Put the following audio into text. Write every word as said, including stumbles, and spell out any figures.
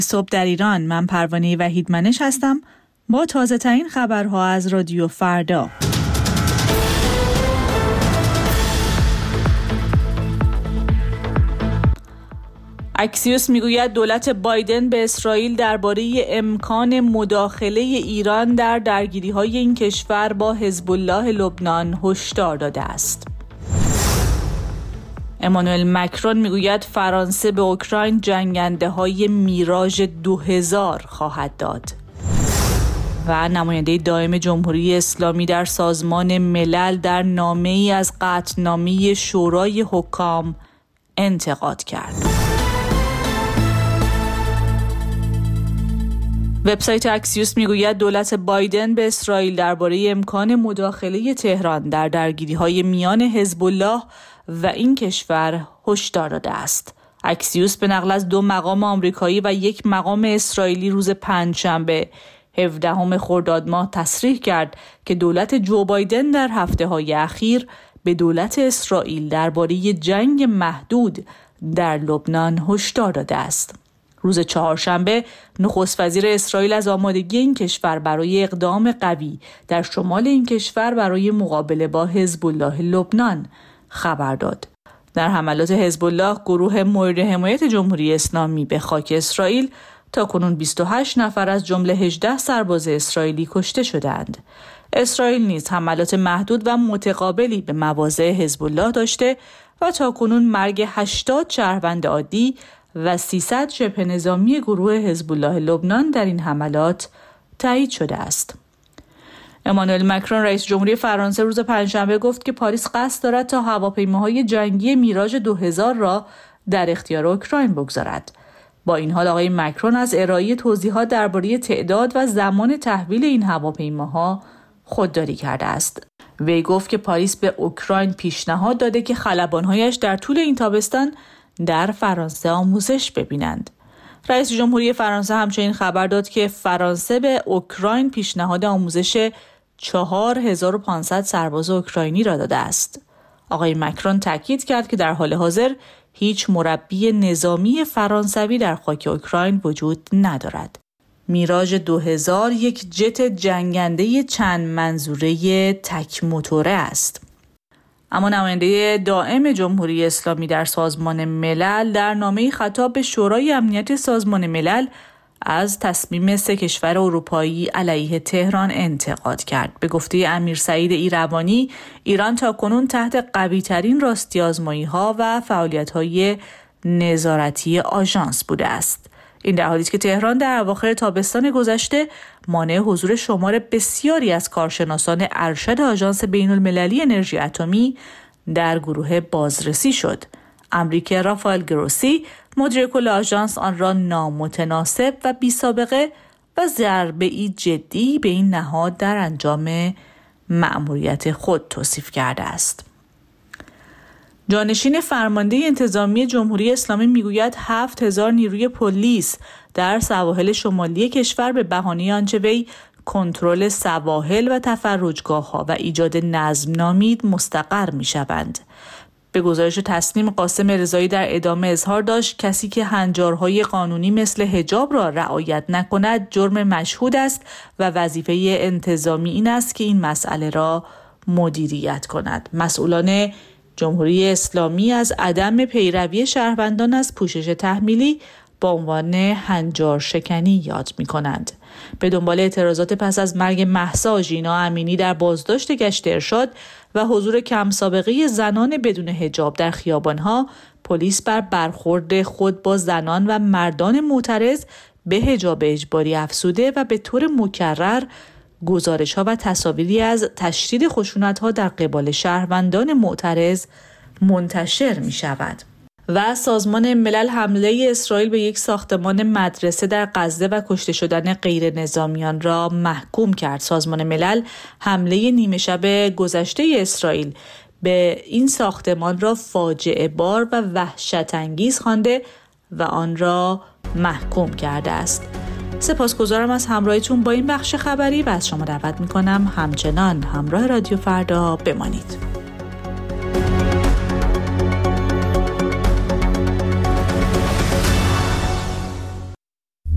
صبح در ایران، من پروانه وحیدمنش هستم با تازه ترین خبرها از رادیو فردا. اکسیوس میگوید دولت بایدن به اسرائیل درباره امکان مداخله ایران در درگیری‌های این کشور با حزب الله لبنان هشدار داده است. امانوئل مکرون میگوید فرانسه به اوکراین جنگنده‌های میراژ دو هزار خواهد داد. و نماینده دائم جمهوری اسلامی در سازمان ملل در نامه‌ای از قطعنامه شورای حکام انتقاد کرد. وبسایت اکسیوس میگوید دولت بایدن به اسرائیل درباره امکان مداخله تهران در درگیری‌های میان حزب الله و این کشور هشدار داده است. اکسیوس به نقل از دو مقام آمریکایی و یک مقام اسرائیلی روز پنجشنبه هفدهم خرداد ماه تصریح کرد که دولت جو بایدن در هفته‌های اخیر به دولت اسرائیل درباره جنگ محدود در لبنان هشدار داده است. روز چهارشنبه نخست وزیر اسرائیل از آمادگی این کشور برای اقدام قوی در شمال این کشور برای مقابله با حزب الله لبنان خبر داد. در حملات حزب الله، گروه مورد حمایت جمهوری اسلامی به خاک اسرائیل، تاکنون بیست و هشت نفر از جمله هجده سرباز اسرائیلی کشته شدند. اسرائیل نیز حملات محدود و متقابلی به مواضع حزب الله داشته و تاکنون مرگ هشتاد شهروند عادی و سیصد شبه نظامی گروه حزب الله لبنان در این حملات تایید شده است. امانوئل مکرون رئیس جمهوری فرانسه روز پنجشنبه گفت که پاریس قصد دارد تا هواپیماهای جنگی میراژ دو هزار را در اختیار اوکراین بگذارد. با این حال آقای مکرون از ارائه توضیحات درباره تعداد و زمان تحویل این هواپیماها خودداری کرده است. وی گفت که پاریس به اوکراین پیشنهاد داده که خلبان‌هایش در طول این تابستان در فرانسه آموزش ببینند. رئیس جمهوری فرانسه همچنین خبر داد که فرانسه به اوکراین پیشنهاد آموزش چهار هزار و پانصد سرباز اوکراینی را داده است. آقای مکرون تاکید کرد که در حال حاضر هیچ مربی نظامی فرانسوی در خاک اوکراین وجود ندارد. میراژ دو هزار یک جت جنگنده چند منظوره تک موتوره است. اما نماینده دائم جمهوری اسلامی در سازمان ملل در نامه‌ای خطاب به شورای امنیت سازمان ملل از تصمیم سه کشور اروپایی علیه تهران انتقاد کرد. به گفته امیر سعید ایروانی، ایران تاکنون تحت قوی‌ترین راستی‌آزمایی‌ها و فعالیت‌های نظارتی آژانس بوده است. این در حالی است که تهران در اواخر تابستان گذشته مانع حضور شمار بسیاری از کارشناسان ارشد آژانس بین‌المللی انرژی اتمی در گروه بازرسی شد. امریکا رافائل گروسی، مدیر کل آژانس، آن را نامتناسب و بی‌سابقه و ضربه‌ای جدی به این نهاد در انجام مأموریت خود توصیف کرده است. جانشین فرمانده انتظامی جمهوری اسلامی میگوید هفت هزار نیروی پلیس در سواحل شمالی کشور به بهانه آنچه وی کنترل سواحل و تفرجگاه‌ها و ایجاد نظم نامید مستقر می‌شوند. به گزارش تسنیم، قاسم رضایی در ادامه اظهار داشت کسی که هنجارهای قانونی مثل حجاب را رعایت نکند جرم مشهود است و وظیفه انتظامی این است که این مسئله را مدیریت کند. مسئولان جمهوری اسلامی از عدم پیروی شهروندان از پوشش تحمیلی با عنوان هنجار شکنی یاد می کنند. به دنبال اعتراضات پس از مرگ مهسا ژینا امینی در بازداشت گشت ارشاد و حضور کم سابقه زنان بدون حجاب در خیابانها، پلیس بر برخورد خود با زنان و مردان معترض به حجاب اجباری افزوده و به طور مکرر گزارش‌ها و تصاویری از تشدید خشونت‌ها در قبال شهروندان معترض منتشر می‌شود. و سازمان ملل حمله اسرائیل به یک ساختمان مدرسه در غزه و کشته شدن غیر نظامیان را محکوم کرد. سازمان ملل حمله نیمه شب گذشته اسرائیل به این ساختمان را فاجعه بار و وحشت انگیز خوانده و آن را محکوم کرده است. سپاسگزارم از همراهیتون با این بخش خبری و از شما دعوت می‌کنم همچنان همراه رادیو فردا بمانید.